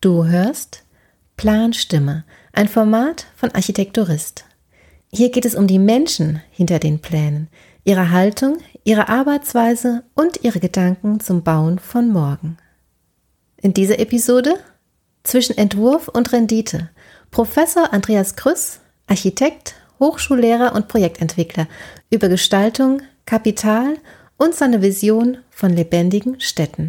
Du hörst Planstimme, ein Format von Architekturist. Hier geht es um die Menschen hinter den Plänen, ihre Haltung, ihre Arbeitsweise und ihre Gedanken zum Bauen von morgen. In dieser Episode zwischen Entwurf und Rendite. Professor Andreas Krüss, Architekt, Hochschullehrer und Projektentwickler über Gestaltung, Kapital und seine Vision von lebendigen Städten.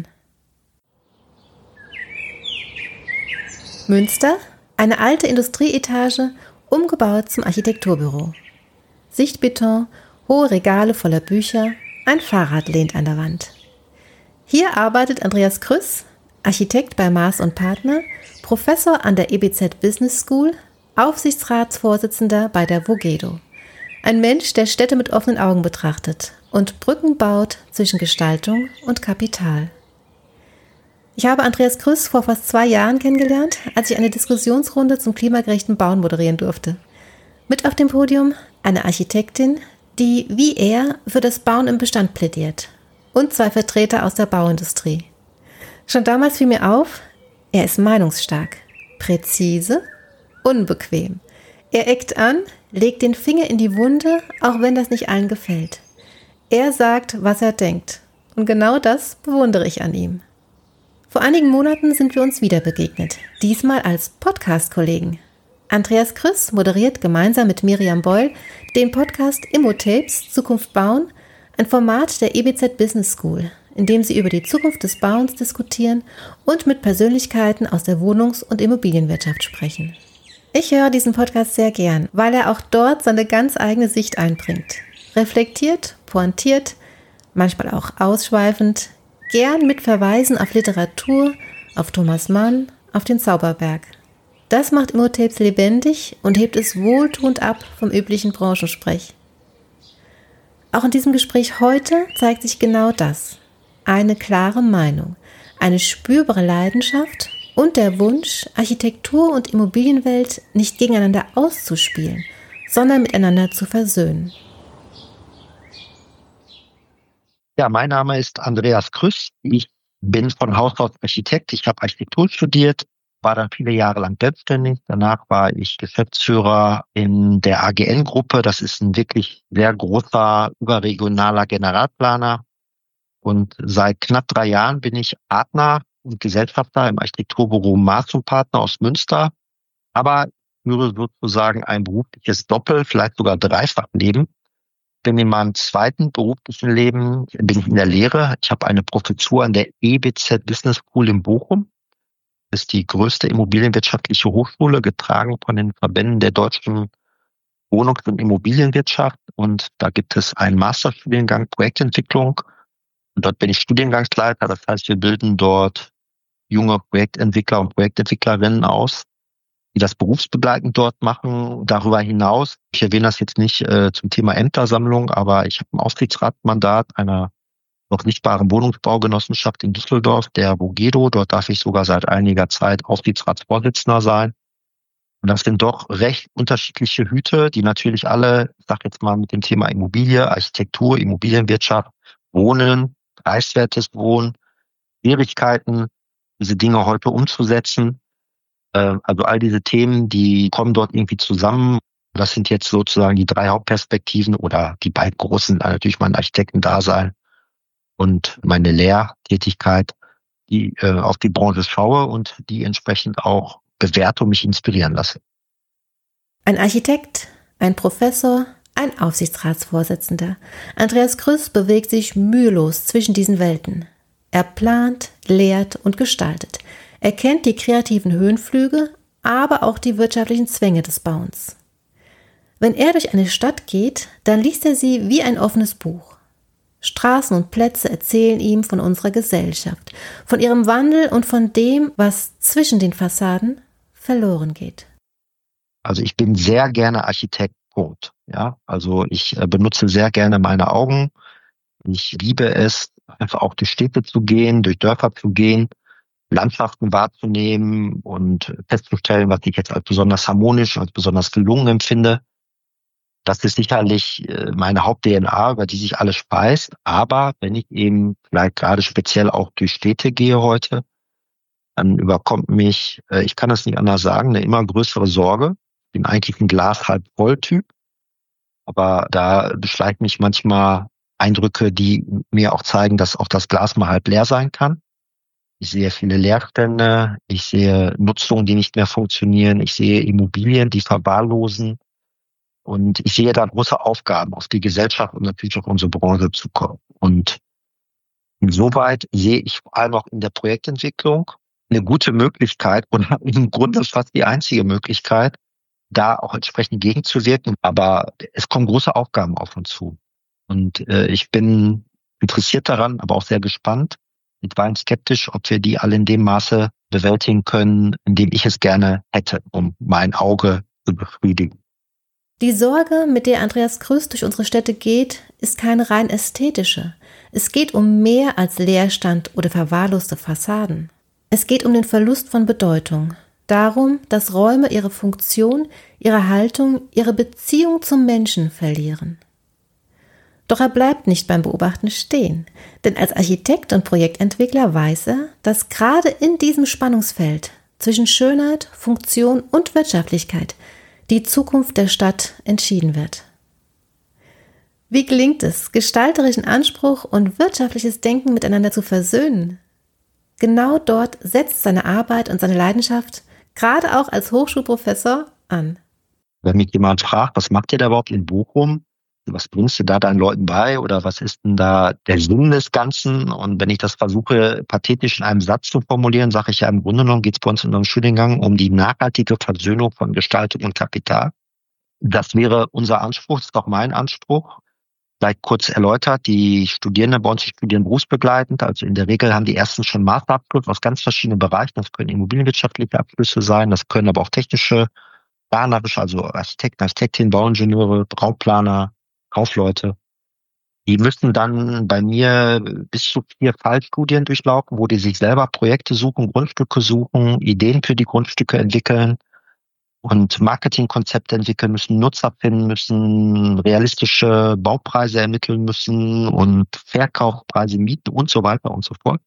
Münster, eine alte Industrieetage, umgebaut zum Architekturbüro. Sichtbeton, hohe Regale voller Bücher, ein Fahrrad lehnt an der Wand. Hier arbeitet Andreas Krüss, Architekt bei Maas & Partner, Professor an der EBZ Business School, Aufsichtsratsvorsitzender bei der Vogedo. Ein Mensch, der Städte mit offenen Augen betrachtet und Brücken baut zwischen Gestaltung und Kapital. Ich habe Andreas Krüss vor fast 2 Jahren kennengelernt, als ich eine Diskussionsrunde zum klimagerechten Bauen moderieren durfte. Mit auf dem Podium eine Architektin, die wie er für das Bauen im Bestand plädiert, und 2 Vertreter aus der Bauindustrie. Schon damals fiel mir auf, er ist meinungsstark, präzise, unbequem. Er eckt an, legt den Finger in die Wunde, auch wenn das nicht allen gefällt. Er sagt, was er denkt. Und genau das bewundere ich an ihm. Vor einigen Monaten sind wir uns wieder begegnet, diesmal als Podcast-Kollegen. Andreas Krüss moderiert gemeinsam mit Miriam Beul den Podcast Immotapes Zukunft bauen, ein Format der EBZ Business School, in dem sie über die Zukunft des Bauens diskutieren und mit Persönlichkeiten aus der Wohnungs- und Immobilienwirtschaft sprechen. Ich höre diesen Podcast sehr gern, weil er auch dort seine ganz eigene Sicht einbringt. Reflektiert, pointiert, manchmal auch ausschweifend, gern mit Verweisen auf Literatur, auf Thomas Mann, auf den Zauberberg. Das macht Immotapes lebendig und hebt es wohltuend ab vom üblichen Branchensprech. Auch in diesem Gespräch heute zeigt sich genau das. Eine klare Meinung, eine spürbare Leidenschaft und der Wunsch, Architektur und Immobilienwelt nicht gegeneinander auszuspielen, sondern miteinander zu versöhnen. Ja, mein Name ist Andreas Krüss. Ich bin von Haus aus Architekt. Ich habe Architektur studiert, war dann viele Jahre lang selbstständig. Danach war ich Geschäftsführer in der AGN-Gruppe. Das ist ein wirklich sehr großer, überregionaler Generalplaner. Und seit knapp 3 Jahren bin ich Partner und Gesellschafter im Architekturbüro Maas & Partner aus Münster. Aber ich führe sozusagen ein berufliches Doppel-, vielleicht sogar Dreifachleben. Bin in meinem zweiten beruflichen Leben bin ich in der Lehre. Ich habe eine Professur an der EBZ Business School in Bochum. Das ist die größte immobilienwirtschaftliche Hochschule, getragen von den Verbänden der deutschen Wohnungs- und Immobilienwirtschaft. Und da gibt es einen Masterstudiengang Projektentwicklung. Und dort bin ich Studiengangsleiter. Das heißt, wir bilden dort junge Projektentwickler und Projektentwicklerinnen aus, die das berufsbegleitend dort machen. Darüber hinaus, ich erwähne das jetzt nicht zum Thema Ämtersammlung, aber ich habe ein Aufsichtsratsmandat einer noch sichtbaren Wohnungsbaugenossenschaft in Düsseldorf, der Vogedo. Dort darf ich sogar seit einiger Zeit Aufsichtsratsvorsitzender sein. Und das sind doch recht unterschiedliche Hüte, die natürlich alle, ich sag jetzt mal, mit dem Thema Immobilie, Architektur, Immobilienwirtschaft, Wohnen, preiswertes Wohnen, Schwierigkeiten, diese Dinge heute umzusetzen. Also all diese Themen, die kommen dort irgendwie zusammen. Das sind jetzt sozusagen die 3 Hauptperspektiven oder die beiden großen, natürlich mein Architektendasein und meine Lehrtätigkeit, die auf die Branche schaue und die entsprechend auch bewerte und mich inspirieren lasse. Ein Architekt, ein Professor, ein Aufsichtsratsvorsitzender. Andreas Krüss bewegt sich mühelos zwischen diesen Welten. Er plant, lehrt und gestaltet. Er kennt die kreativen Höhenflüge, aber auch die wirtschaftlichen Zwänge des Bauens. Wenn er durch eine Stadt geht, dann liest er sie wie ein offenes Buch. Straßen und Plätze erzählen ihm von unserer Gesellschaft, von ihrem Wandel und von dem, was zwischen den Fassaden verloren geht. Also ich bin sehr gerne Architekt, Punkt. Ja, also ich benutze sehr gerne meine Augen. Ich liebe es, einfach auch durch Städte zu gehen, durch Dörfer zu gehen, Landschaften wahrzunehmen und festzustellen, was ich jetzt als besonders harmonisch, als besonders gelungen empfinde. Das ist sicherlich meine Haupt-DNA, über die sich alles speist. Aber wenn ich eben vielleicht gerade speziell auch durch Städte gehe heute, dann überkommt mich, ich kann das nicht anders sagen, eine immer größere Sorge. Ich bin eigentlich ein Glas halb voll Typ, aber da beschleicht mich manchmal Eindrücke, die mir auch zeigen, dass auch das Glas mal halb leer sein kann. Ich sehe viele Leerstände, ich sehe Nutzungen, die nicht mehr funktionieren, ich sehe Immobilien, die verwahrlosen und ich sehe da große Aufgaben auf die Gesellschaft und natürlich auch unsere Branche zukommen. Und insoweit sehe ich vor allem auch in der Projektentwicklung eine gute Möglichkeit und im Grunde fast die einzige Möglichkeit, da auch entsprechend gegenzuwirken. Aber es kommen große Aufgaben auf uns zu. Und ich bin interessiert daran, aber auch sehr gespannt, mitweilen skeptisch, ob wir die alle in dem Maße bewältigen können, in dem ich es gerne hätte, um mein Auge zu befriedigen. Die Sorge, mit der Andreas Krüss durch unsere Städte geht, ist keine rein ästhetische. Es geht um mehr als Leerstand oder verwahrloste Fassaden. Es geht um den Verlust von Bedeutung. Darum, dass Räume ihre Funktion, ihre Haltung, ihre Beziehung zum Menschen verlieren. Doch er bleibt nicht beim Beobachten stehen, denn als Architekt und Projektentwickler weiß er, dass gerade in diesem Spannungsfeld zwischen Schönheit, Funktion und Wirtschaftlichkeit die Zukunft der Stadt entschieden wird. Wie gelingt es, gestalterischen Anspruch und wirtschaftliches Denken miteinander zu versöhnen? Genau dort setzt seine Arbeit und seine Leidenschaft, gerade auch als Hochschulprofessor, an. Wenn mich jemand fragt, was macht ihr da überhaupt in Bochum? Was bringst du da deinen Leuten bei oder was ist denn da der Sinn des Ganzen? Und wenn ich das versuche, pathetisch in einem Satz zu formulieren, sage ich ja, im Grunde genommen geht es bei uns in unserem Studiengang um die nachhaltige Versöhnung von Gestaltung und Kapital. Das wäre unser Anspruch, das ist auch mein Anspruch. Vielleicht kurz erläutert, die Studierenden bei uns, die studieren berufsbegleitend, also in der Regel haben die ersten schon Masterabschluss aus ganz verschiedenen Bereichen. Das können immobilienwirtschaftliche Abschlüsse sein, das können aber auch technische, planerische, also Architekten, Architektinnen, Bauingenieure, Raumplaner, Kaufleute. Die müssen dann bei mir bis zu 4 Fallstudien durchlaufen, wo die sich selber Projekte suchen, Grundstücke suchen, Ideen für die Grundstücke entwickeln und Marketingkonzepte entwickeln müssen, Nutzer finden müssen, realistische Baupreise ermitteln müssen und Verkaufspreise, Mieten und so weiter und so fort.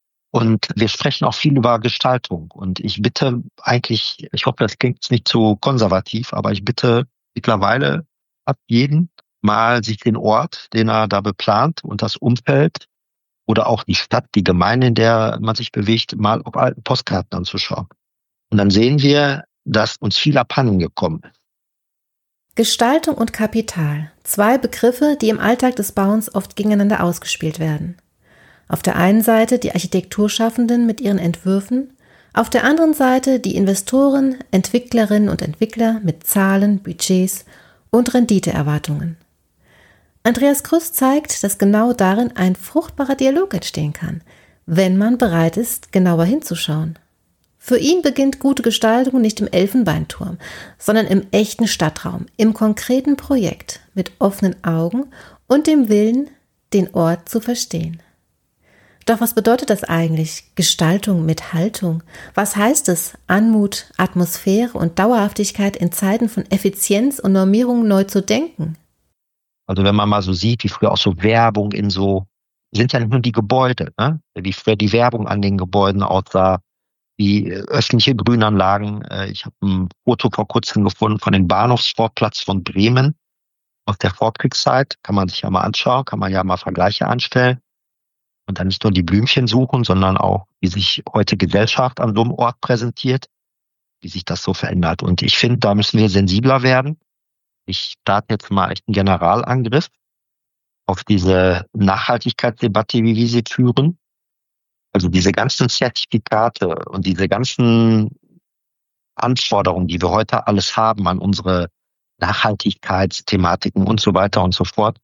Und wir sprechen auch viel über Gestaltung. Und ich bitte eigentlich, ich hoffe, das klingt nicht zu konservativ, aber ich bitte mittlerweile ab jeden mal sich den Ort, den er da beplant und das Umfeld oder auch die Stadt, die Gemeinde, in der man sich bewegt, mal auf alten Postkarten anzuschauen. Und dann sehen wir, dass uns viel abhanden gekommen ist. Gestaltung und Kapital, 2 Begriffe, die im Alltag des Bauens oft gegeneinander ausgespielt werden. Auf der einen Seite die Architekturschaffenden mit ihren Entwürfen, auf der anderen Seite die Investoren, Entwicklerinnen und Entwickler mit Zahlen, Budgets und Renditeerwartungen. Andreas Krüss zeigt, dass genau darin ein fruchtbarer Dialog entstehen kann, wenn man bereit ist, genauer hinzuschauen. Für ihn beginnt gute Gestaltung nicht im Elfenbeinturm, sondern im echten Stadtraum, im konkreten Projekt, mit offenen Augen und dem Willen, den Ort zu verstehen. Doch was bedeutet das eigentlich, Gestaltung mit Haltung? Was heißt es, Anmut, Atmosphäre und Dauerhaftigkeit in Zeiten von Effizienz und Normierung neu zu denken? Also wenn man mal so sieht, wie früher auch so Werbung sind ja nicht nur die Gebäude, ne? Wie früher die Werbung an den Gebäuden aussah, wie öffentliche Grünanlagen. Ich habe ein Foto vor kurzem gefunden von dem Bahnhofsvorplatz von Bremen aus der Vorkriegszeit. Kann man sich ja mal anschauen, kann man ja mal Vergleiche anstellen. Und dann nicht nur die Blümchen suchen, sondern auch, wie sich heute Gesellschaft an so einem Ort präsentiert, wie sich das so verändert. Und ich finde, da müssen wir sensibler werden. Ich starte jetzt mal echt einen Generalangriff auf diese Nachhaltigkeitsdebatte, wie wir sie führen. Also diese ganzen Zertifikate und diese ganzen Anforderungen, die wir heute alles haben an unsere Nachhaltigkeitsthematiken und so weiter und so fort,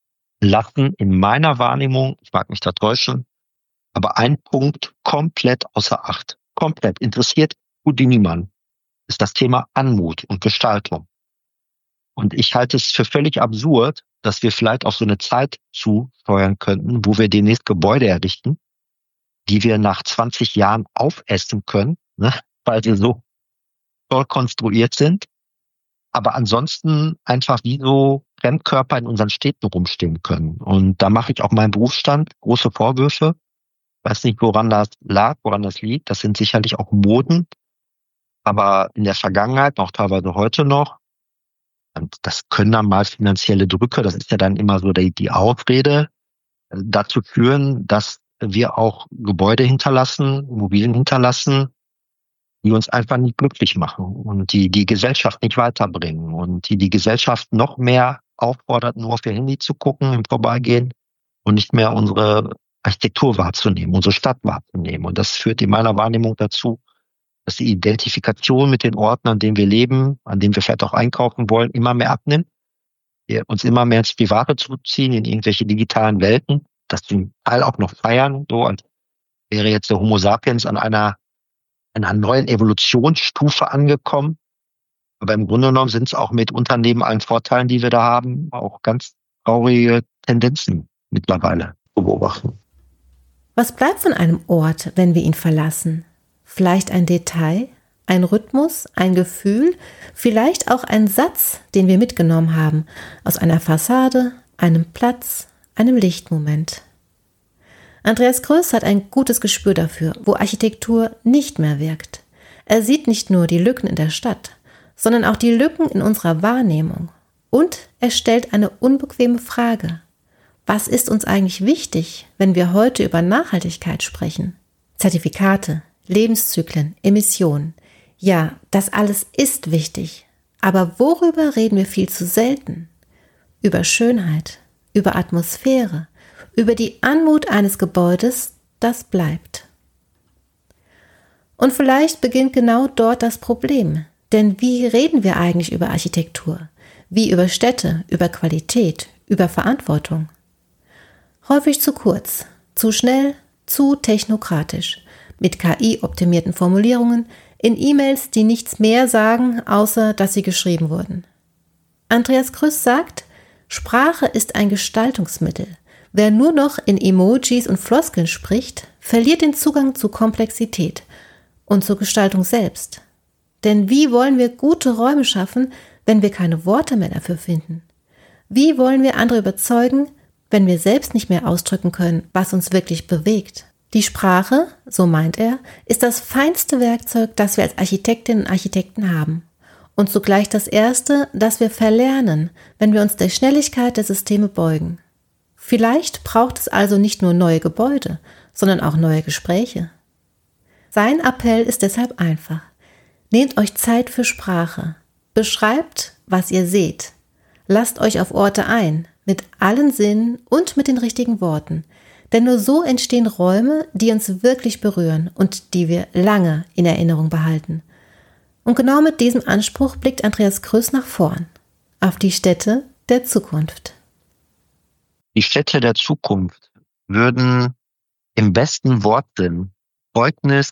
lassen in meiner Wahrnehmung, ich mag mich da täuschen, aber ein Punkt komplett außer Acht. Komplett interessiert gut wie niemand. Ist das Thema Anmut und Gestaltung. Und ich halte es für völlig absurd, dass wir vielleicht auf so eine Zeit zusteuern könnten, wo wir demnächst Gebäude errichten, die wir nach 20 Jahren aufessen können, ne, weil sie so toll konstruiert sind, aber ansonsten einfach wie so Fremdkörper in unseren Städten rumstehen können. Und da mache ich auch meinem Berufsstand große Vorwürfe, Weiß nicht, woran das lag, woran das liegt. Das sind sicherlich auch Moden, aber in der Vergangenheit, auch teilweise heute noch, und das können dann mal finanzielle Drücke, das ist ja dann immer so die Ausrede, dazu führen, dass wir auch Gebäude hinterlassen, Immobilien hinterlassen, die uns einfach nicht glücklich machen und die Gesellschaft nicht weiterbringen und die Gesellschaft noch mehr auffordert, nur auf ihr Handy zu gucken im Vorbeigehen und nicht mehr unsere Architektur wahrzunehmen, unsere Stadt wahrzunehmen. Und das führt in meiner Wahrnehmung dazu, dass die Identifikation mit den Orten, an denen wir leben, an denen wir vielleicht auch einkaufen wollen, immer mehr abnimmt. Wir uns immer mehr ins Private zurückziehen, in irgendwelche digitalen Welten, das zum Teil auch noch feiern, so als wäre jetzt der Homo sapiens an einer neuen Evolutionsstufe angekommen. Aber im Grunde genommen sind es auch mitunter neben allen Vorteilen, die wir da haben, auch ganz traurige Tendenzen mittlerweile zu beobachten. Was bleibt von einem Ort, wenn wir ihn verlassen? Vielleicht ein Detail, ein Rhythmus, ein Gefühl, vielleicht auch ein Satz, den wir mitgenommen haben, aus einer Fassade, einem Platz, einem Lichtmoment. Andreas Kröss hat ein gutes Gespür dafür, wo Architektur nicht mehr wirkt. Er sieht nicht nur die Lücken in der Stadt, sondern auch die Lücken in unserer Wahrnehmung. Und er stellt eine unbequeme Frage. Was ist uns eigentlich wichtig, wenn wir heute über Nachhaltigkeit sprechen? Zertifikate, Lebenszyklen, Emissionen. Ja, das alles ist wichtig. Aber worüber reden wir viel zu selten? Über Schönheit, über Atmosphäre, über die Anmut eines Gebäudes, das bleibt. Und vielleicht beginnt genau dort das Problem. Denn wie reden wir eigentlich über Architektur? Wie über Städte, über Qualität, über Verantwortung? Häufig zu kurz, zu schnell, zu technokratisch, mit KI-optimierten Formulierungen, in E-Mails, die nichts mehr sagen, außer dass sie geschrieben wurden. Andreas Kröss sagt, Sprache ist ein Gestaltungsmittel. Wer nur noch in Emojis und Floskeln spricht, verliert den Zugang zu Komplexität und zur Gestaltung selbst. Denn wie wollen wir gute Räume schaffen, wenn wir keine Worte mehr dafür finden? Wie wollen wir andere überzeugen, wenn wir selbst nicht mehr ausdrücken können, was uns wirklich bewegt? Die Sprache, so meint er, ist das feinste Werkzeug, das wir als Architektinnen und Architekten haben. Und zugleich das erste, das wir verlernen, wenn wir uns der Schnelligkeit der Systeme beugen. Vielleicht braucht es also nicht nur neue Gebäude, sondern auch neue Gespräche. Sein Appell ist deshalb einfach. Nehmt euch Zeit für Sprache. Beschreibt, was ihr seht. Lasst euch auf Orte ein, mit allen Sinnen und mit den richtigen Worten. Denn nur so entstehen Räume, die uns wirklich berühren und die wir lange in Erinnerung behalten. Und genau mit diesem Anspruch blickt Andreas Kröss nach vorn, auf die Städte der Zukunft. Die Städte der Zukunft würden im besten Wortsinn Zeugnis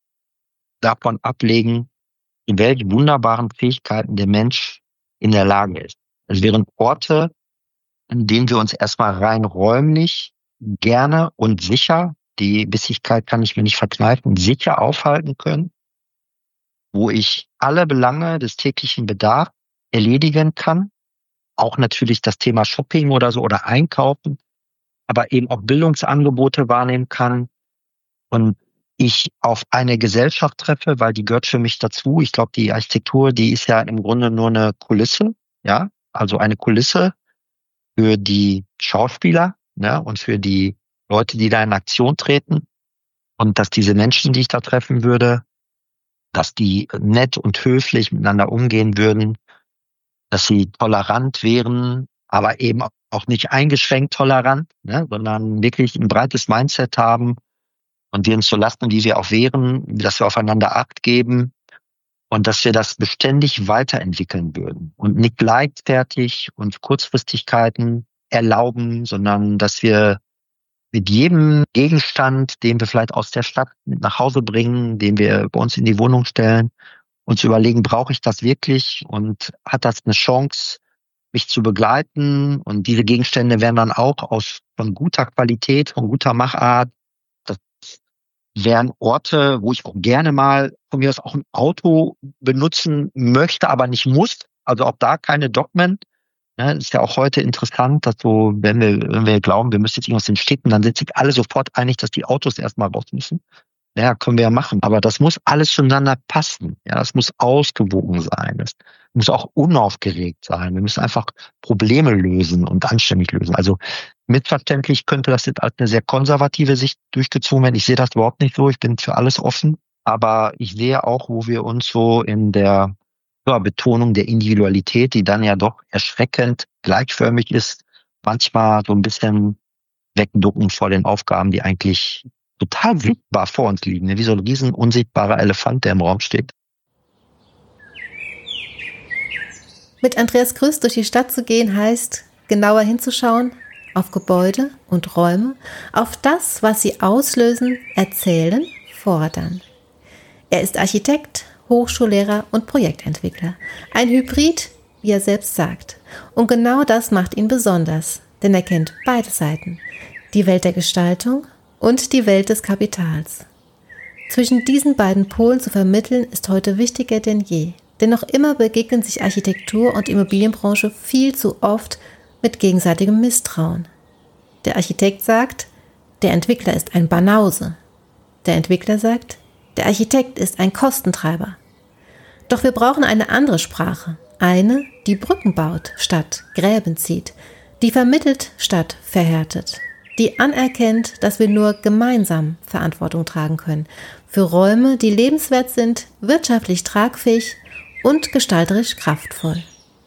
davon ablegen, in welchen wunderbaren Fähigkeiten der Mensch in der Lage ist. Es wären Orte, in denen wir uns erstmal rein räumlich gerne und sicher, die Bissigkeit kann ich mir nicht verkneifen, sicher aufhalten können, wo ich alle Belange des täglichen Bedarfs erledigen kann, auch natürlich das Thema Shopping oder so oder Einkaufen, aber eben auch Bildungsangebote wahrnehmen kann und ich auf eine Gesellschaft treffe, weil die gehört für mich dazu. Ich glaube, die Architektur, die ist ja im Grunde nur eine Kulisse, ja, also eine Kulisse für die Schauspieler, ja, und für die Leute, die da in Aktion treten. Und dass diese Menschen, die ich da treffen würde, dass die nett und höflich miteinander umgehen würden, dass sie tolerant wären, aber eben auch nicht eingeschränkt tolerant, ne, sondern wirklich ein breites Mindset haben und wir uns so lassen, wie wir auch wären, dass wir aufeinander Acht geben und dass wir das beständig weiterentwickeln würden und nicht leichtfertig und Kurzfristigkeiten erlauben, sondern dass wir mit jedem Gegenstand, den wir vielleicht aus der Stadt mit nach Hause bringen, den wir bei uns in die Wohnung stellen, uns überlegen, brauche ich das wirklich und hat das eine Chance, mich zu begleiten? Und diese Gegenstände werden dann auch von guter Qualität, von guter Machart. Das wären Orte, wo ich auch gerne mal von mir aus auch ein Auto benutzen möchte, aber nicht muss. Also auch da keine Dogmen. Ja, ist ja auch heute interessant, dass so, wenn wir glauben, wir müssen jetzt irgendwas in Städten, dann sind sich alle sofort einig, dass die Autos erstmal raus müssen. Ja, können wir ja machen. Aber das muss alles zueinander passen. Ja, das muss ausgewogen sein. Das muss auch unaufgeregt sein. Wir müssen einfach Probleme lösen und anständig lösen. Also missverständlich könnte das jetzt als eine sehr konservative Sicht durchgezogen werden. Ich sehe das überhaupt nicht so. Ich bin für alles offen. Aber ich sehe auch, wo wir uns so in der Betonung der Individualität, die dann ja doch erschreckend gleichförmig ist, manchmal so ein bisschen wegducken vor den Aufgaben, die eigentlich total sichtbar vor uns liegen, wie so ein riesen unsichtbarer Elefant, der im Raum steht. Mit Andreas Krüss durch die Stadt zu gehen heißt, genauer hinzuschauen auf Gebäude und Räume, auf das, was sie auslösen, erzählen, fordern. Er ist Architekt, Hochschullehrer und Projektentwickler. Ein Hybrid, wie er selbst sagt. Und genau das macht ihn besonders, denn er kennt beide Seiten. Die Welt der Gestaltung und die Welt des Kapitals. Zwischen diesen beiden Polen zu vermitteln, ist heute wichtiger denn je. Denn noch immer begegnen sich Architektur und Immobilienbranche viel zu oft mit gegenseitigem Misstrauen. Der Architekt sagt, der Entwickler ist ein Banause. Der Entwickler sagt, der Architekt ist ein Kostentreiber. Doch wir brauchen eine andere Sprache. Eine, die Brücken baut, statt Gräben zieht. Die vermittelt, statt verhärtet. Die anerkennt, dass wir nur gemeinsam Verantwortung tragen können. Für Räume, die lebenswert sind, wirtschaftlich tragfähig und gestalterisch kraftvoll.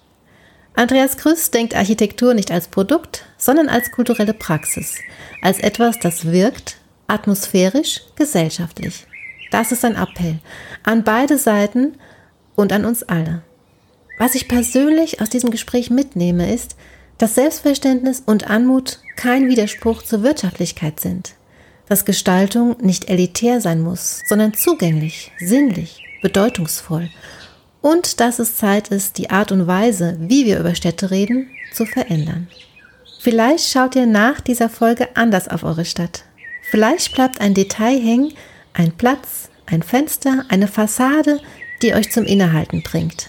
Andreas Krüss denkt Architektur nicht als Produkt, sondern als kulturelle Praxis. Als etwas, das wirkt, atmosphärisch, gesellschaftlich. Das ist ein Appell an beide Seiten und an uns alle. Was ich persönlich aus diesem Gespräch mitnehme, ist, dass Selbstverständnis und Anmut kein Widerspruch zur Wirtschaftlichkeit sind. Dass Gestaltung nicht elitär sein muss, sondern zugänglich, sinnlich, bedeutungsvoll. Und dass es Zeit ist, die Art und Weise, wie wir über Städte reden, zu verändern. Vielleicht schaut ihr nach dieser Folge anders auf eure Stadt. Vielleicht bleibt ein Detail hängen, ein Platz, ein Fenster, eine Fassade, die euch zum Innehalten bringt.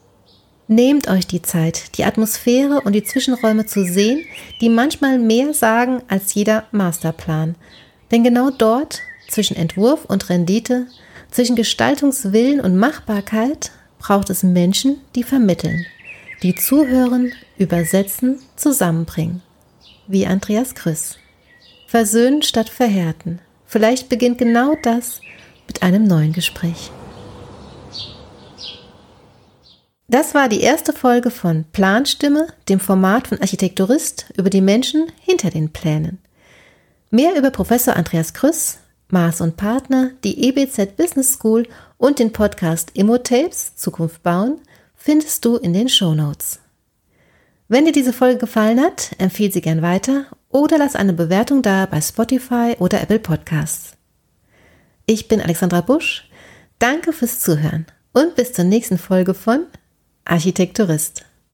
Nehmt euch die Zeit, die Atmosphäre und die Zwischenräume zu sehen, die manchmal mehr sagen als jeder Masterplan. Denn genau dort, zwischen Entwurf und Rendite, zwischen Gestaltungswillen und Machbarkeit, braucht es Menschen, die vermitteln, die zuhören, übersetzen, zusammenbringen. Wie Andreas Krüss. Versöhnen statt verhärten. Vielleicht beginnt genau das mit einem neuen Gespräch. Das war die erste Folge von Planstimme, dem Format von Architekturist über die Menschen hinter den Plänen. Mehr über Professor Andreas Krüss, Maas und Partner, die EBZ Business School und den Podcast Immotapes Zukunft bauen findest du in den Shownotes. Wenn dir diese Folge gefallen hat, empfehle sie gern weiter oder lass eine Bewertung da bei Spotify oder Apple Podcasts. Ich bin Alexandra Busch, danke fürs Zuhören und bis zur nächsten Folge von Architekturist.